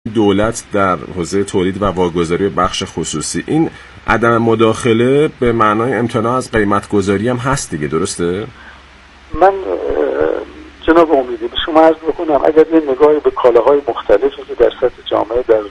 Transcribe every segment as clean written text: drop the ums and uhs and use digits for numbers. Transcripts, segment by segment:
دولت در حوزه تولید و واگذاری بخش خصوصی، این عدم مداخله به معنای امتناع از قیمت گذاری هم هست دیگه، درسته؟ من جناب امیدی به شما عرض بکنم اگر یه نگاهی به کالاهای مختلفی که در سطح جامعه در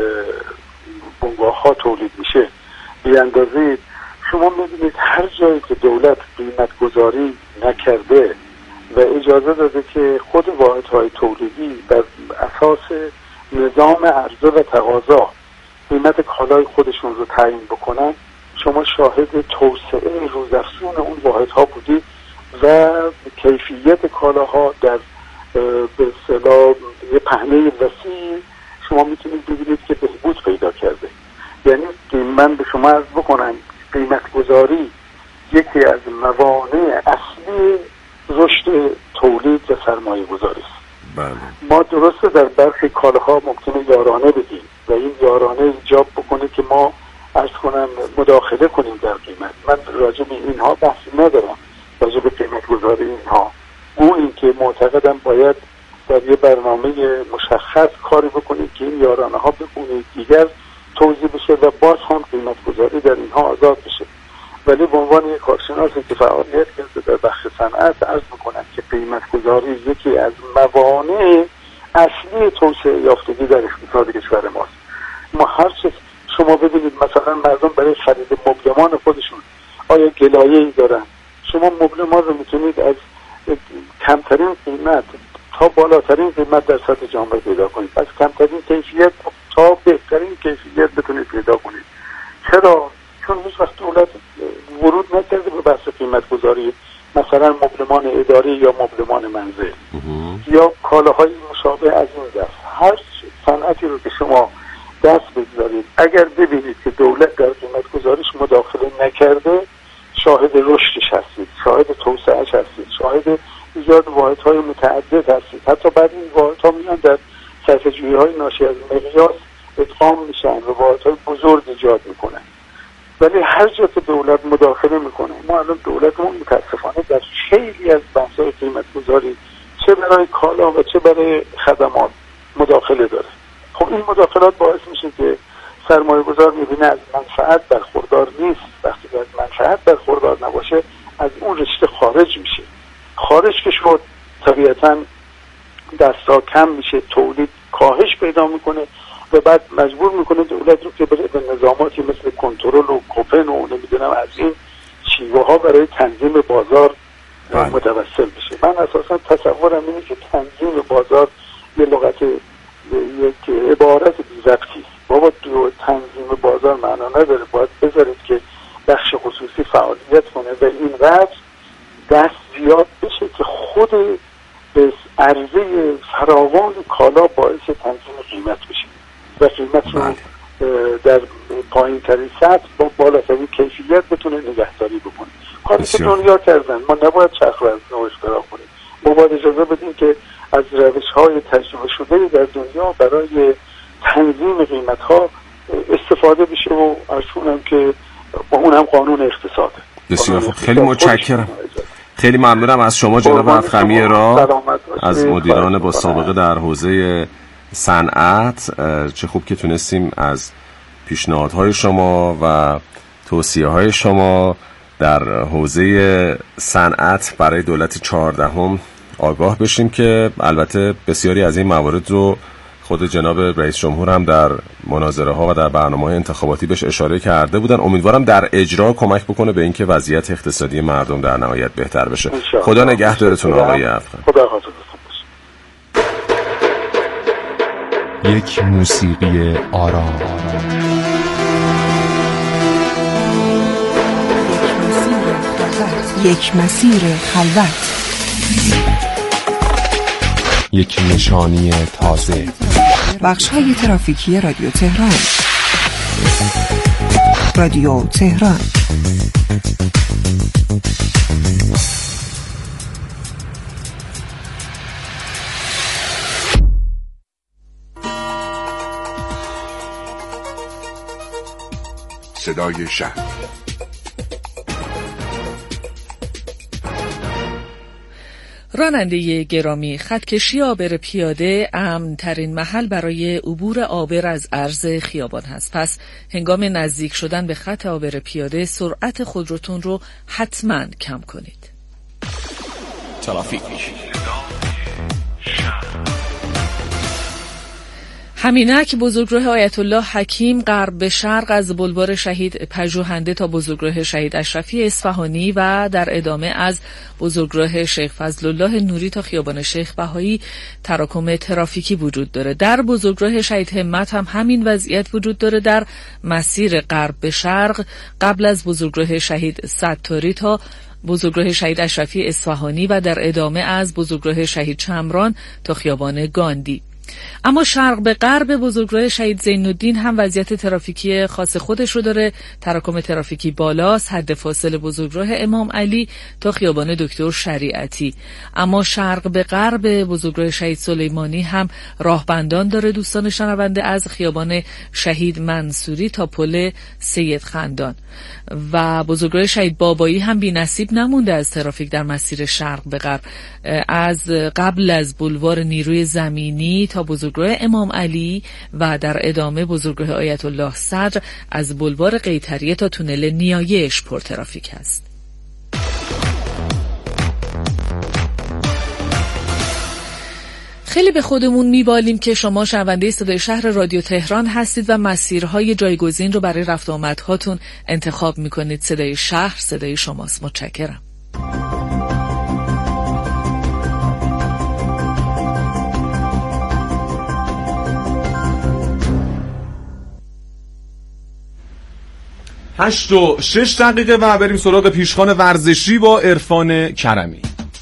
بنگاه‌ها تولید میشه بیاندازید، شما می‌بینید هر جایی که دولت قیمت گذاری نکرده و اجازه داده که خود واحدهای تولیدی بر اساس نظام عرضه و تقاضا قیمت کالای خودشون رو تعیین بکنن، شما شاهد توسعه روزافزون اون واحدها بودید و کیفیت کالاها در به اصطلاح یه پهنه وسیع شما میتونید ببینید که بهبود پیدا کرده. یعنی من به شما عرض بکنم قیمت گذاری یکی از موانع اصلی رشد تولید و سرمایه گذاری است. ما درسته در برخی کالاها ممکنه یارانه بدیم و این یارانه ایجاب بکنه که ما عرض کنم مداخله کنیم در قیمت. من راجع به اینها بحثی ندارم، راجع به قیمت گذاری اینها این که معتقدم باید در یه برنامه مشخص کاری بکنیم که این یارانه ها به گونه دیگر توزیع بشه و باز هم قیمت گذاری در اینها آزاد بشه. ولی به عنوان یک کارشناسی که فعالیت کرده در بخش صنعت عرض میکنم که قیمت گذاری یکی از موانع اصلی توسعه یافتگی در اقتصاد کشور ماست. ما هر چه شما ببینید مثلا مردم برای خرید مبلمان خودشون آیا گلایه‌ای دارن؟ شما مبلمان رو میتونید از کمترین قیمت تا بالاترین قیمت در سطح جامعه پیدا کنید، از کمترین کیفیت تا بهترین کیفیت بتونید پیدا کنید. چرا؟ چون هیچ وقت دولت ورود نکرده به بحث قیمت گذاری مثلا مبلمان اداری یا مبلمان منزل یا کالاهای مشابه از این دست. هر صنعتی رو که شما دست بگذارید اگر ببینید که دولت در قیمت گذاریش مداخله نکرده، شاهد رشدش هستید، شاهد توسعهش هستید، شاهد ایجاد واحدهای متعدد هستید. حتی بعد این واحدها میان در صرفه‌جویی‌های ناشی از مقیاس ادغام میشن و واحدهای بزرگ ایجاد میکنن. ولی هر جا که دولت مداخله میکنه، ما الان دولتمون متاسفانه در خیلی از بحث‌های قیمت گذاری چه برای کالا و چه برای خدمات مداخله داره. خب این مداخلات باعث میشه که سرمایه گذار میبینه از منفعت برخوردار نیست. وقتی که از منفعت برخوردار نباشه از اون رشته خارج میشه. خارج که شد طبیعتاً دستا کم میشه، تولید کاهش پیدا میکنه و بعد مجبور میکنه دولت رو که بره به نظاماتی مثل کنترل و کوپن و نمیدونم از این شیوه ها برای تنظیم بازار متوسل بشه. من اساسا تصورم اینه که تنظیم بازار یه لغت یک عبارت بی‌ضبطی است. بابا تنظیم بازار معنا نداره، باید بذارید که بخش خصوصی فعالیت کنه و اینقدر دست زیاد بشه که خود به عرضه فراوان کالا باعث تنظیم قیمت بشه و قیمت رو در پایین ترین سطح با بالاترین کیفیت بتونه نگهداری بکنه. کاری که دنیا کردن، ما نباید چرخ رو از نو اختراع کنیم. ما باید اجازه بدیم که از روش‌های تجربه شده در دنیا برای تنظیم قیمت‌ها استفاده بشه و ارشونم که با اون هم قانون اقتصاده. بسیار خوب، خیلی متشکرم. خیلی ممنونم از شما جناب افخمی را، از مدیران با سابقه در حوزه صنعت. چه خوب که تونستیم از پیشنهادهای شما و توصیه‌های شما در حوزه صنعت برای دولت 14 آگاه بشیم که البته بسیاری از این موارد رو خود جناب رئیس جمهور هم در مناظره ها و در برنامه‌های انتخاباتی بهش اشاره کرده بودن. امیدوارم در اجرا کمک بکنه به اینکه وضعیت اقتصادی مردم در نهایت بهتر بشه. خدا نگهدارتون آقای افخمی. خدا حافظتون باشه. یک موسیقی آرام، یک مسیر خلوت، یک نشانی تازه. بخش‌های ترافیکی رادیو تهران. رادیو تهران. صدای شهر. راننده گرامی، خطکشی عابر پیاده امن‌ترین محل برای عبور عابر از عرض خیابان هست. پس هنگام نزدیک شدن به خط عابر پیاده سرعت خودروتون رو حتما کم کنید. ترافیک. همینک بزرگراه آیت الله حکیم غرب به شرق از بلوار شهید پژوهنده تا بزرگراه شهید اشرفی اصفهانی و در ادامه از بزرگراه شیخ فضل الله نوری تا خیابان شیخ بهایی تراکم ترافیکی وجود داره. در بزرگراه شهید همت هم همین وضعیت وجود داره. در مسیر غرب به شرق قبل از بزرگراه شهید ستاری تا بزرگراه شهید اشرفی اصفهانی و در ادامه از بزرگراه شهید شمران تا خیابان گاندی. اما شرق به غرب بزرگراه شهید زین‌الدین هم وضعیت ترافیکی خاص خودش رو داره. تراکم ترافیکی بالاست، حد فاصل بزرگراه امام علی تا خیابان دکتر شریعتی. اما شرق به غرب بزرگراه شهید سلیمانی هم راهبندان داره دوستان شنونده، از خیابان شهید منصوری تا پل سید خندان. و بزرگراه شهید بابایی هم بی‌نصیب نمونده از ترافیک در مسیر شرق به غرب، از قبل از بلوار نیروی زمینی تا بزرگراه امام علی و در ادامه بزرگراه آیت الله صدر، از بلوار قیطریه تا تونل نیایش پر ترافیک است. خیلی به خودمون میبالیم که شما شنونده صدای شهر رادیو تهران هستید و مسیرهای جایگزین رو برای رفت و آمدهاتون انتخاب میکنید. صدای شهر صدای شماست. متشکرم. هشت و 6 دقیقه و بریم سراغ پیشخوان ورزشی با عرفان کرمی.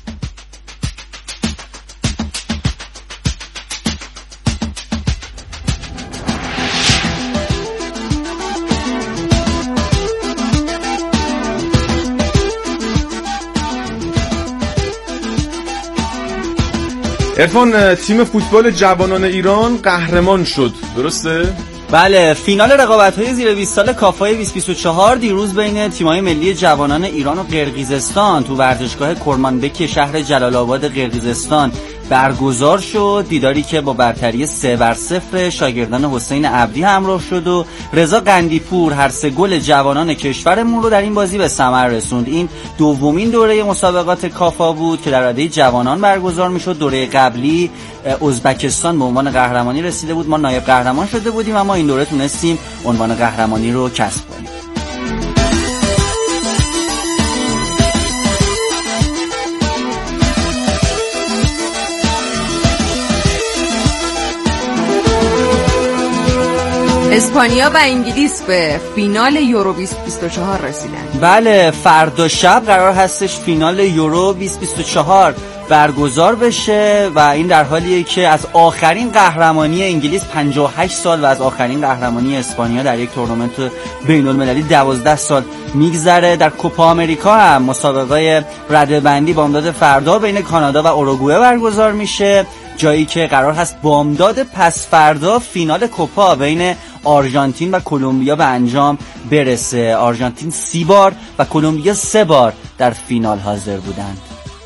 عرفان، تیم فوتبال جوانان ایران قهرمان شد، درسته؟ بله، فینال رقابت‌های زیر 20 سال کافای 2024 دیروز بین تیم‌های ملی جوانان ایران و قرقیزستان تو ورزشگاه کرمانبک شهر جلال آباد قرقیزستان برگزار شد. دیداری که با برتری 3-0 شاگردان حسین عبدی همراه شد و رضا قندیپور هر سه گل جوانان کشورمون رو در این بازی به ثمر رسوند. این دومین دوره مسابقات کافا بود که در رده جوانان برگزار میشد. دوره قبلی ازبکستان به عنوان قهرمانی رسیده بود، ما نایب قهرمان شده بودیم، اما این دوره تونستیم عنوان قهرمانی رو کسب کنیم. اسپانیا و انگلیس به فینال یورو 2024 رسیدن. بله، فردا شب قرار هستش فینال یورو 2024 برگزار بشه و این در حالیه که از آخرین قهرمانی انگلیس 58 سال و از آخرین قهرمانی اسپانیا در یک تورنمنت بین‌المللی 12 سال میگذره. در کوپا آمریکا هم مسابقه رده‌بندی بامداد فردا بین کانادا و اوروگوئه برگزار میشه، جایی که قرار هست بامداد پس فردا فینال کوپا بین آرژانتین و کلمبیا به انجام برسه. آرژانتین 30 بار و کلمبیا 3 بار در فینال حاضر بودند.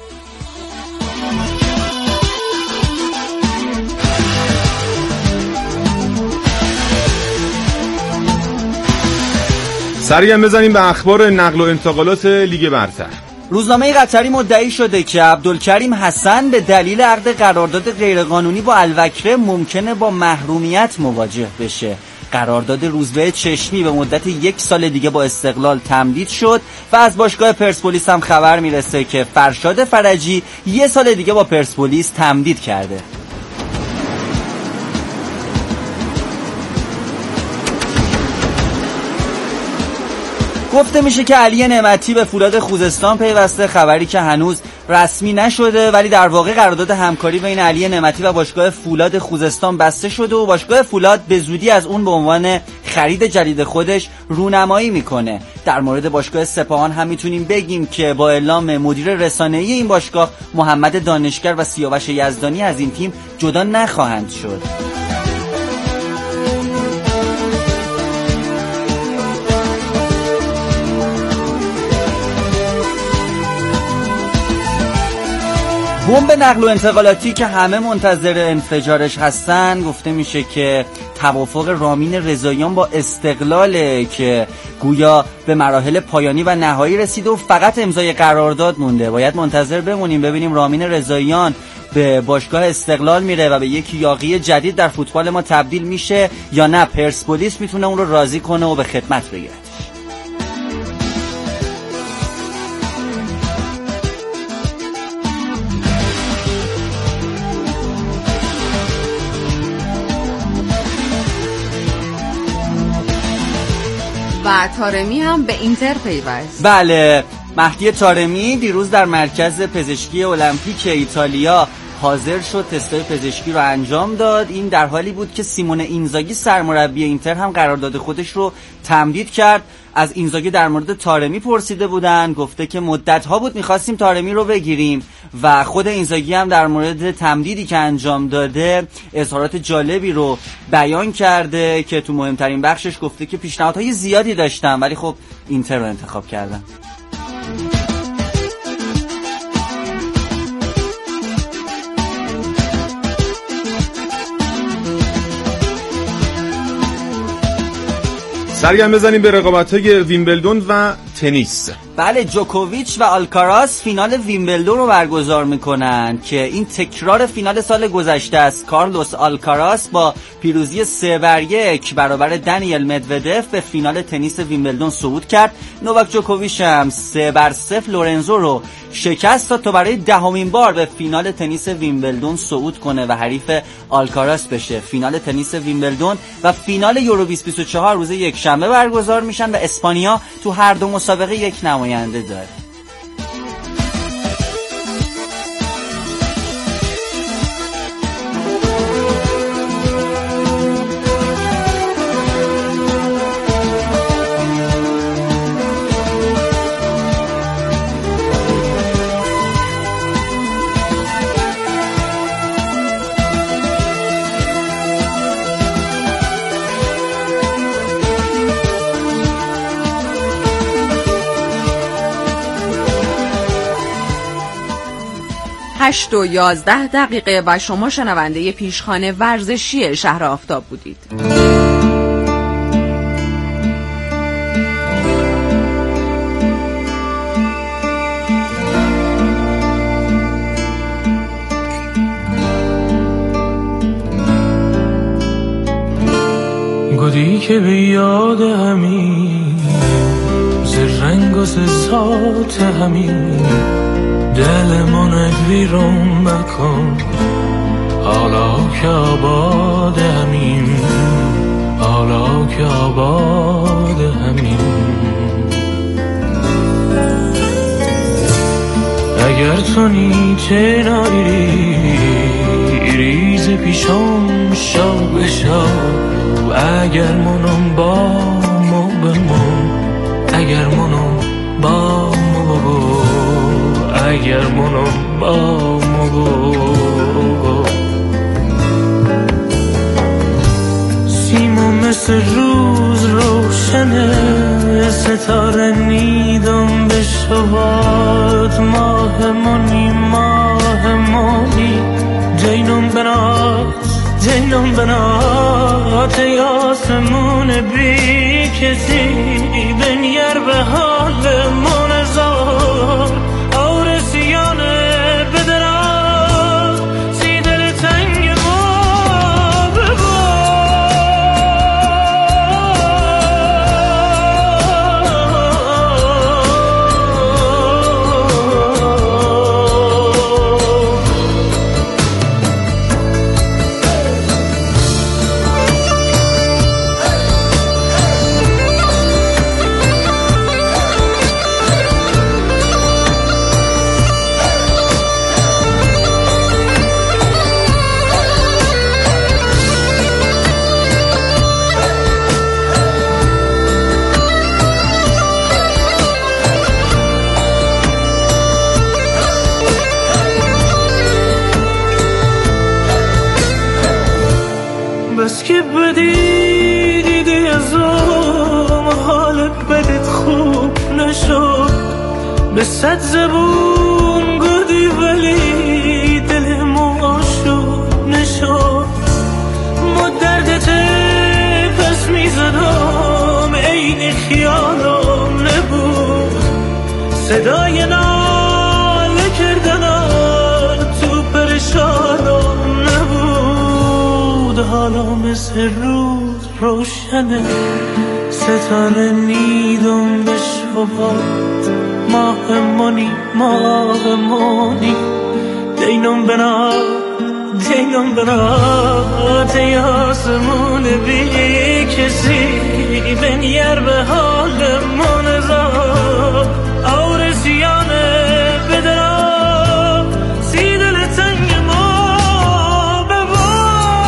سریع بزنیم به اخبار نقل و انتقالات لیگ برتر. روزنامه قطری مدعی شده که عبدالکریم حسن به دلیل عقد قرارداد غیرقانونی با الوکره ممکنه با محرومیت مواجه بشه. قرارداد روزبه چشمی به مدت 1 سال دیگه با استقلال تمدید شد و از باشگاه پرسپولیس هم خبر میرسه که فرشاد فرجی 1 سال دیگه با پرسپولیس تمدید کرده. گفته میشه که علی نعمتی به فولاد خوزستان پیوسته، خبری که هنوز رسمی نشده ولی در واقع قرارداد همکاری بین علی نعمتی و باشگاه فولاد خوزستان بسته شده و باشگاه فولاد به زودی از اون به عنوان خرید جدید خودش رونمایی میکنه. در مورد باشگاه سپاهان هم میتونیم بگیم که با اعلام مدیر رسانه‌ای این باشگاه محمد دانشگر و سیاوش یزدانی از این تیم جدا نخواهند شد. بمب نقل و انتقالاتی که همه منتظر انفجارش هستن، گفته میشه که توافق رامین رضاییان با استقلاله که گویا به مراحل پایانی و نهایی رسیده و فقط امضای قرارداد مونده. باید منتظر بمونیم ببینیم رامین رضاییان به باشگاه استقلال میره و به یک یاغی جدید در فوتبال ما تبدیل میشه یا نه پرسپولیس میتونه اون رو راضی کنه و به خدمت بگیره. و طارمی هم به اینتر پیوست. بله، مهدی طارمی دیروز در مرکز پزشکی المپیک ایتالیا حاضر شد، تستای پزشکی رو انجام داد. این در حالی بود که سیمون اینزاگی سرمربی اینتر هم قرارداد خودش رو تمدید کرد. از اینزاگی در مورد طارمی پرسیده بودن، گفته که مدت‌ها بود می‌خواستیم طارمی رو بگیریم و خود اینزاگی هم در مورد تمدیدی که انجام داده اظهارات جالبی رو بیان کرده که تو مهمترین بخشش گفته که پیشنهادهای زیادی داشتم ولی خب اینتر رو انتخاب کردم. سرگرم بزنیم به رقابت‌های ویمبلدون و تنیس. بله، جوکوویچ و آلکاراز فینال ویمبلدون رو برگزار میکنن که این تکرار فینال سال گذشته است. کارلوس آلکاراز با پیروزی 3-1 برابر دانیل مدودف به فینال تنیس ویمبلدون صعود کرد. نوواک جوکوویچ هم 3-0 لورنزو رو شکست داد تا برای 10مین بار به فینال تنیس ویمبلدون صعود کنه و حریف آلکاراز بشه. فینال تنیس ویمبلدون و فینال یورو 2024 روز یکشنبه برگزار میشن و اسپانیا تو هر دو مسابقه یک نماینده داره. هشت و 11 دقیقه و شما شنونده پیشخوان ورزشی شهر آفتاب بودید. گودی که به یاد همین ز رنگ و ز ذات همین دلمون ویرون مکن، حالا که آباد همین، حالا که آباد همین. اگر تو نیچه نایری ریز پیشم شو بشو، اگر منم با مو بمون، اگر منم با مو بگو، اگر منم با مو بگو. سیما مثل روز روشنه، ستاره نیدم به شباد، ماه منی ماه منی، جینم بنات جینم بنات، ای آسمون بی کسی بنیر به حال من زار، آرسیانه بدرا سی دل تنگ ما بس که بدی دیدی از اون حالت بدت خوب نشد، به 100 زبون گودی ولی حالا مثل روز روشنه، ستاره نیدم به شبات، ماه منی دینم بنا تی آسمون بی کسی بنیر به حال منزا آورسیانه بدرا سی دل تنگ ما ببا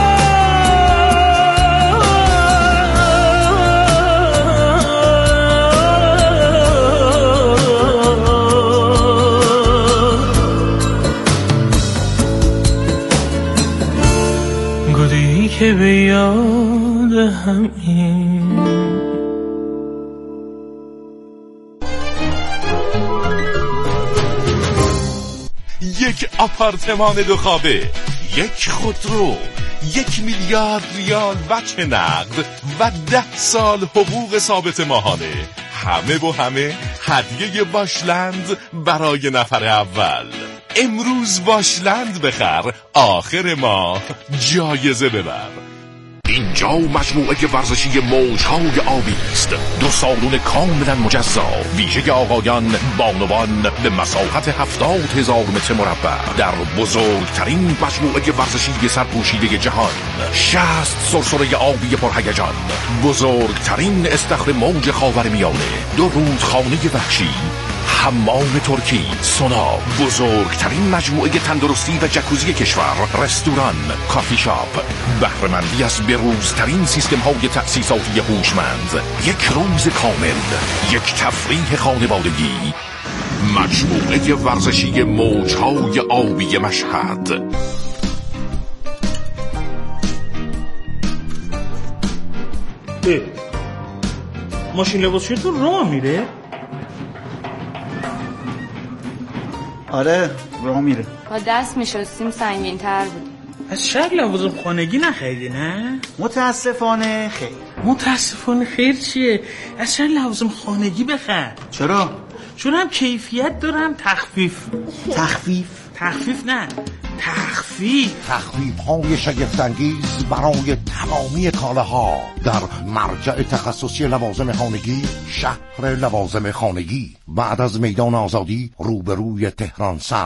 گودی که به یاد همین یک آپارتمان 2 خوابه، یک خودرو، 1 میلیارد ریال وجه نقد و 10 سال حقوق ثابت ماهانه، همه هدیه واشلند برای نفر اول. امروز واشلند بخر، آخر ماه جایزه ببر. اینجا مجموعه ورزشی موجهای آبی است، 2 سالن کاملا مجزا، ویژه آقایان بانوان به مساحت 70,000 متر مربع در بزرگترین مجموعه ورزشی سرپوشیده جهان. 60 سرسره آبی پرهیجان، بزرگترین استخر موج خاورمیانه، 2 رودخانه وحشی، حمام ترکی، سونا، بزرگترین مجموعه تندرستی و جکوزی کشور، رستوران، کافی شاپ، بهره‌مندی از بروزترین سیستم های تأسیساتی هوشمند، 1 روز کامل، 1 تفریح خانوادگی. مجموعه ورزشی موجهای آبی مشهد. ماشین لباسشویی تو راه میره؟ آره راه میره. با دست میشستیم سنگین تر بود. از شک لوازم خانگی نخریدی نه؟ متاسفانه خیر. متاسفانه خیر چیه؟ از شک لوازم خانگی بخر. چرا؟ چون هم کیفیت داره هم تخفیف نه تخفیف های شگفت‌انگیز برای تمامی کالاها در مرجع تخصصی لوازم خانگی، شهر لوازم خانگی، بعد از میدان آزادی روبروی تهران سر.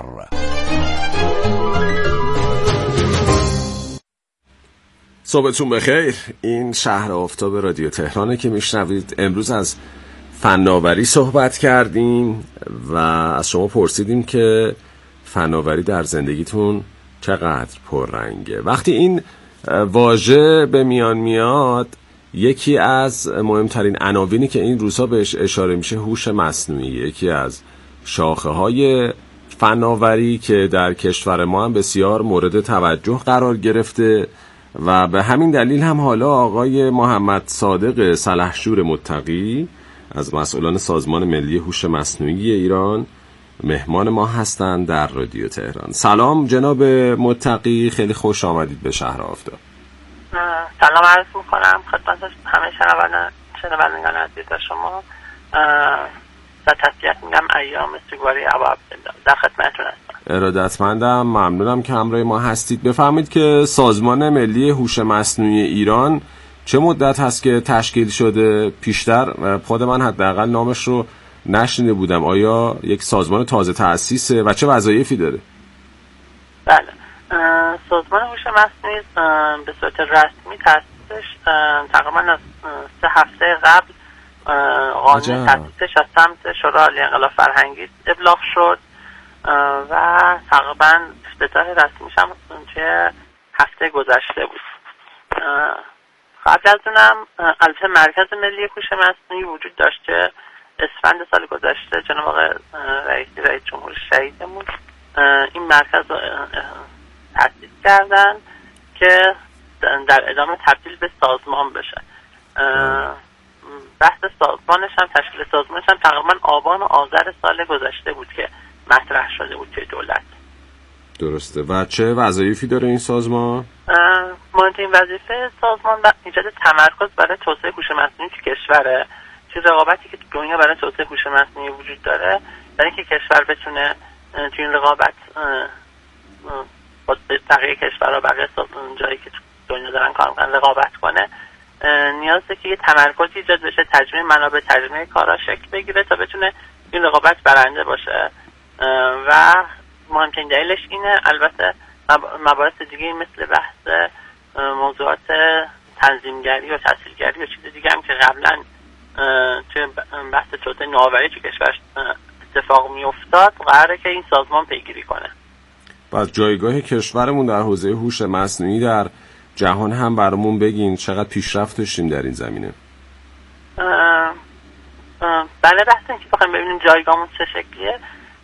صبحتون بخیر. این شهر آفتاب رادیو تهرانه که میشنوید. امروز از فناوری صحبت کردیم و از شما پرسیدیم که فناوری در زندگیتون چقدر پررنگه. وقتی این واژه به میان میاد، یکی از مهمترین عناوینی که این روزها بهش اشاره میشه هوش مصنوعی، یکی از شاخه‌های فناوری که در کشور ما هم بسیار مورد توجه قرار گرفته و به همین دلیل هم حالا آقای محمد صادق سلحشور متقی از مسئولان سازمان ملی هوش مصنوعی ایران مهمان ما هستند در رادیو تهران. سلام جناب متقی، خیلی خوش آمدید به شهر آفتاب. سلام عرض میکنم خدمت همه شنوندگان عزیز شما و تسلیت میگم ایام سوگواری ابا عبدالله. در خدمتتون هستم. ارادتمندم، ممنونم که همراه ما هستید. بفرمایید که سازمان ملی هوش مصنوعی ایران چه مدت هست که تشکیل شده؟ پیشتر خود من حداقل نامش رو نشنیده بودم. آیا یک سازمان تازه تأسیسه و چه وظایفی داره؟ بله، سازمان هوش مصنوعی به صورت رسمی تأسیسش تقریبا از 3 هفته قبل قانون تأسیسش از سمت شورای عالی انقلاب فرهنگی ابلاغ شد و تقریبا افتتاح رسمیش هم توی هفته گذشته بود. قبل از اونم البته مرکز ملی هوش مصنوعی وجود داشته. اسفند سال گذشته جناب آقای رئیس جمهور شهیدمون این مرکز رو تأسیس کردن که در ادامه تبدیل به سازمان بشه. بحث سازمانش هم تشکیل سازمانش هم تقریبا آبان و آذر سال گذشته بود که مطرح شده بود توی دولت. درسته. و چه وظایفی داره این سازمان؟ مهمترین وظیفه سازمان ایجاد تمرکز برای توسعه هوش مصنوعی که کشوره. چه رقابتی که دنیا برای توسعه هوش مصنوعی وجود داره، برای اینکه کشور بتونه توی این رقابت با بقیه کشورها، بقیه جایی که دنیا دارن کار میکنن رقابت کنه، نیازه که یه تمرکزی ایجاد بشه، تجمیع منابع، تجمیع کارا شکل بگیره تا بتونه این رقابت برنده باشه. و مهمترین دلیلش اینه. البته مباحث دیگه مثل بحث موضوعات تنظیمگری و تسهیلگری و چیز دیگه هم که قبلا توی بحث توسعه نوآوری تو کشور اتفاق میافتاد قراره که این سازمان پیگیری کنه. بعد جایگاه کشورمون در حوزه هوش مصنوعی در جهان هم برامون بگین، چقدر پیشرفت داشتیم در این زمینه؟ بله، بحث این که بخوایم ببینیم جایگاهمون چه شکلیه،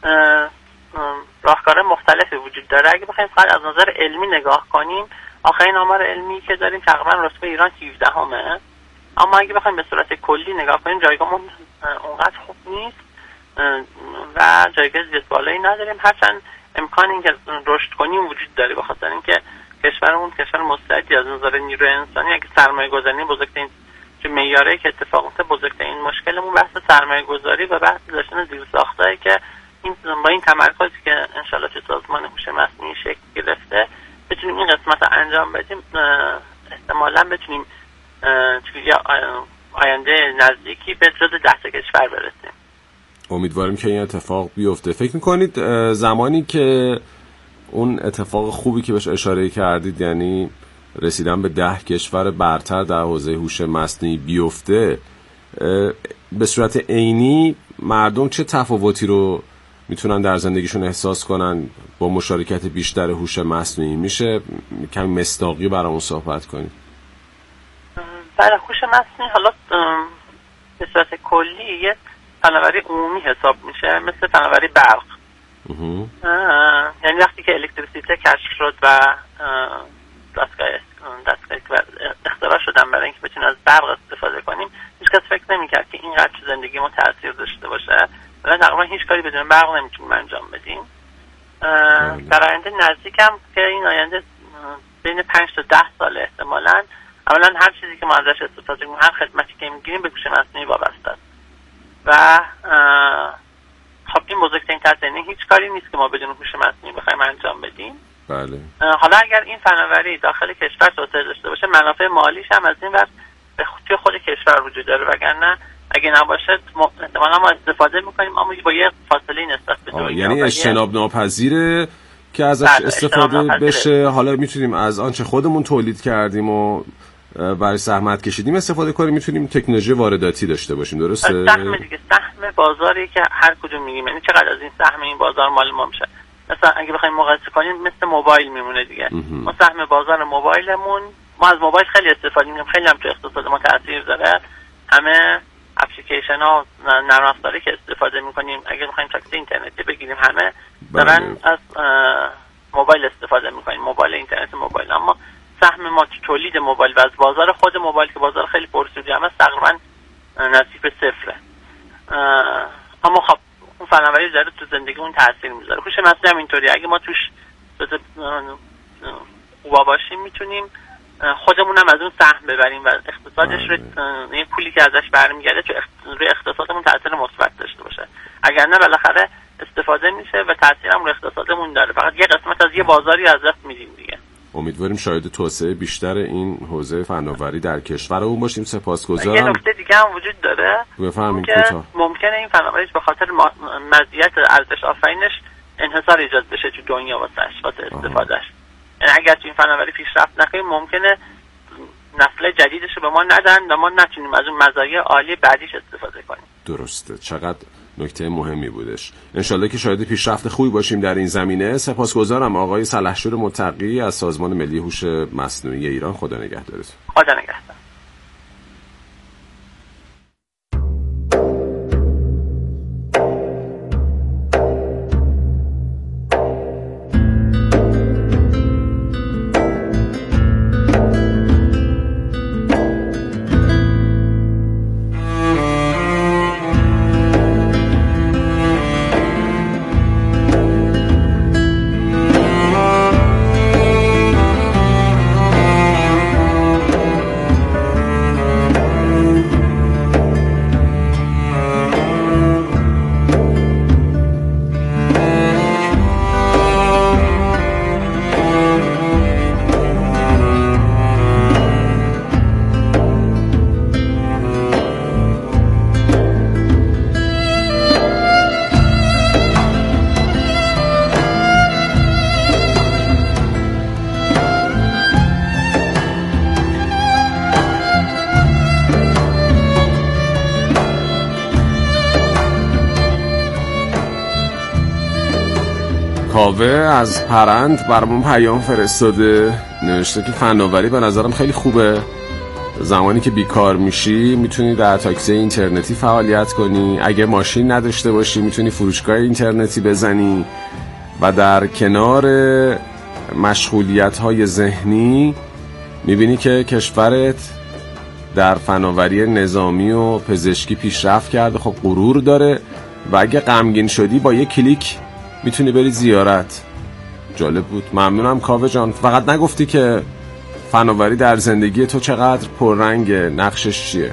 راهکار مختلفی وجود داره. اگه بخوایم فقط از نظر علمی نگاه کنیم، آخرین آمار علمی که داریم تقریبا رتبه ایران 17همه، اما اگه بخوایم به صورت کلی نگاه کنیم جایگاهمون اونقدر خوب نیست و جایگاه زیاد بالایی نداریم، هرچند امکان این که رشد کنیم وجود داره، به خاطر اینکه کشورمون کشور مستعدی از نظر نیروی انسانی. اگه سرمایه‌گذاری بزرگترین که معیاری که اتفاق میفته، بزرگترین مشکلمون بحث سرمایه‌گذاری و بحث داشتن زیرساختایی که این با این تمرکزی که انشالله تو سازمان هوش مصنوعی شکل گرفته بتونیم این قسمت رو انجام بدیم، احتمالاً بتونیم توی آینده نزدیکی به جز 10 کشور برسیم. امیدواریم که این اتفاق بیفته. فکر میکنید زمانی که اون اتفاق خوبی که بهش اشاره کردید، یعنی رسیدن به 10 کشور برتر در حوزه هوش مصنوعی بیفته، به صورت عینی مردم چه تفاوتی رو میتونن در زندگیشون احساس کنن با مشارکت بیشتر هوش مصنوعی؟ میشه کمی مصداقی برامون صحبت کنید؟ برای هوش مصنوعی حالا به صورت کلی یه فناوری عمومی حساب میشه، مثل فناوری برق. یعنی وقتی که الکتریسیته کشف شد و دستگاه اختراع شدن برای اینکه بتونیم از برق استفاده کنیم، هیچ کس فکر نمی‌کرد که اینقدر تو زندگی ما تاثیر داشته باشه. ولی تقریبا هیچ کاری بدون برق نمیتونیم انجام بدیم. در آینده نزدیک هم که این آینده بین 5 تا 10 سال احتمالاً، اولا هر چیزی که ما ازش استفاده کنیم، هر خدمتی که میگیریم به هوش مصنوعی وابسته است و خب این بزرگترین تاثیر، هیچ کاری نیست که ما بدون هوش مصنوعی بخوایم انجام بدیم. بله. حالا اگر این فناوری داخل کشور توسعه داشته باشه، منافع مالیش هم از این ور توی خود کشور وجود داره، وگرنه اگه نباشه احتمالاً ما استفاده میکنیم اما با یه فاصله نسبت به دنیا. یعنی اجتناب ناپذیره که ازش استفاده بشه. حالا میتونیم از آنچه خودمون تولید کردیم و برای زحمت کشیدیم استفاده کنیم، میتونیم تکنولوژی وارداتی داشته باشیم، درسته؟ سهم دیگه، سهم بازاری که هر کدوم میگیم، یعنی چقدر از این سهم این بازار مال ما میشه. مثلا اگه بخوایم مقایسه کنیم مثل موبایل میمونه دیگه. ما سهم بازار موبایلمون، ما از موبایل خیلی استفاده میکنیم، خیلی هم تو اقتصاد ما تاثیر داره. همه اپلیکیشن ها نرم افزاری که استفاده میکنیم، اگه بخوایم تاکسی اینترنتی بگیریم، همه دارن از موبایل استفاده میکنیم، موبایل، اینترنت موبایل. اما سهم ما تو تولید موبایل و از بازار خود موبایل که بازار خیلی پرسودی هم است، تقریبا نزدیک به صفره. اما خب اون فناوری داره تو زندگی اون تاثیر میذاره. هوش مصنوعی هم اینطوری، اگه ما توش خوبا باشیم میتونیم خودمون هم از اون سهم ببریم و اقتصادش رو، این پولی که ازش برمیگرده تو روی اقتصادمون تاثیر مثبت داشته باشه. اگر نه بالاخره استفاده میشه و تاثیر هم روی اقتصادمون داره، فقط یه قسمت از یه بازاری از دست میدیم دیگه. امیدواریم شاهد توسعه بیشتر این حوزه فناوری در کشورمون باشیم. سپاسگزارم. یه نکته دیگه هم وجود داره، که ممکنه این فناوری به خاطر مزیت ارزش آفرینش انحصار ایجاد بشه تو دنیا واسه استفادهش. یعنی اگر تو این فناوری پیشرفت نکنیم، ممکنه نسل جدیدش رو به ما ندن و ما نتونیم از اون مزایای عالی بعدیش استفاده کنیم. درسته. چقدر نکته مهمی بودش. انشالله که شاهد پیشرفت خوبی باشیم در این زمینه. سپاسگزارم آقای سلحشور متقی از سازمان ملی هوش مصنوعی ایران. خدا نگهدارتون. خدا نگهدار. کاوه از پرند برامون پیام فرستاده، نوشته که فناوری به نظرم خیلی خوبه. زمانی که بیکار میشی میتونی در تاکسی اینترنتی فعالیت کنی، اگه ماشین نداشته باشی میتونی فروشگاه اینترنتی بزنی و در کنار مشغولیت‌های ذهنی میبینی که کشورت در فناوری نظامی و پزشکی پیشرفت کرده. خب غرور داره و اگه غمگین شدی با یک کلیک میتونی بری زیارت. جالب بود. ممنونم کاوه جان. فقط نگفتی که فناوری در زندگی تو چقدر پررنگ، نقشش چیه؟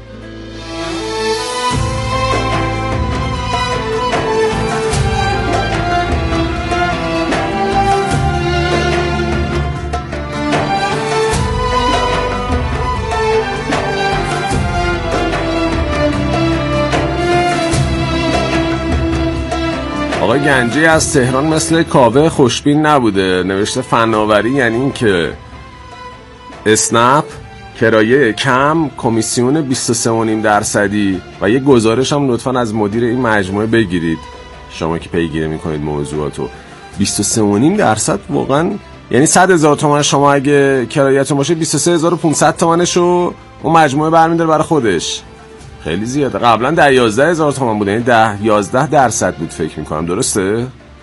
آقای گنجی از تهران مثل کاوه خوشبین نبوده، نوشته فناوری یعنی این که اسنپ کرایه کم، کمیسیون 23.5% و یه گزارش هم لطفا از مدیر این مجموعه بگیرید شما که پیگیری میکنید موضوعاتو. 23.5% واقعا یعنی 100,000 تومان شما اگه کرایه‌تون باشه 23,500 تومانشو اون مجموعه برمی‌داره برای خودش. خیلی زیاده. قبلا 11,000 تومان بود، یعنی 11% بود فکر میکنم. درسته؟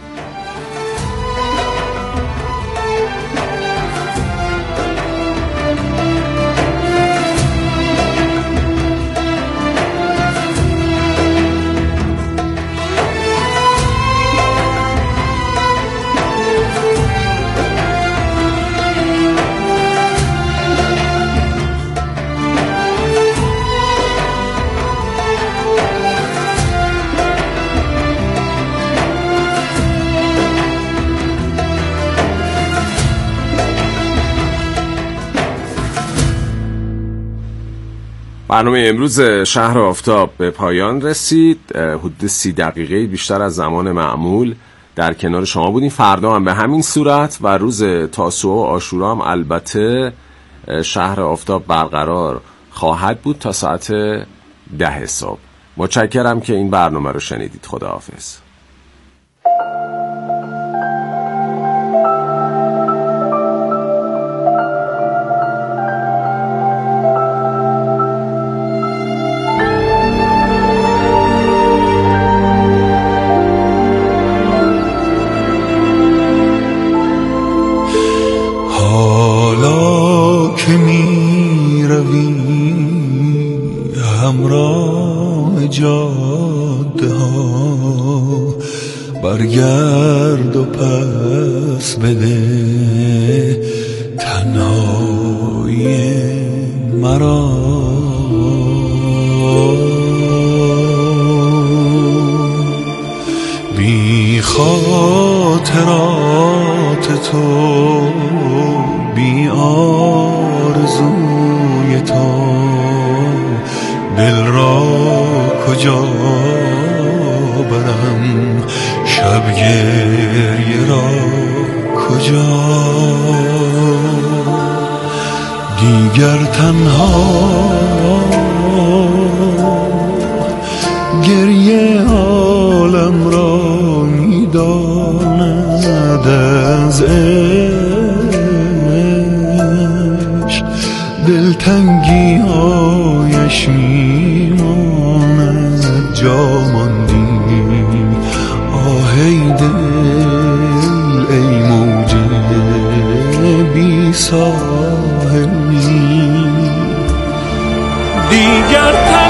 برنامه امروز شهر آفتاب به پایان رسید. حدود 30 دقیقه بیشتر از زمان معمول در کنار شما بودیم. فردا هم به همین صورت و روز تاسوعا و عاشورا هم البته شهر آفتاب برقرار خواهد بود تا ساعت 10 صبح. متشکرم که این برنامه رو شنیدید. خداحافظ. برگرد و پس بده تنهایی مرا. بی خاطرات تو، بی آرزوی تو، دل را کجا برم، شب گریه را کجا. دیگر تنها گریه عالم را میداند، از عشق دلتنگی هایش میماند. جا ماندی آهی دل، ای موج بی ساحلی. دیگر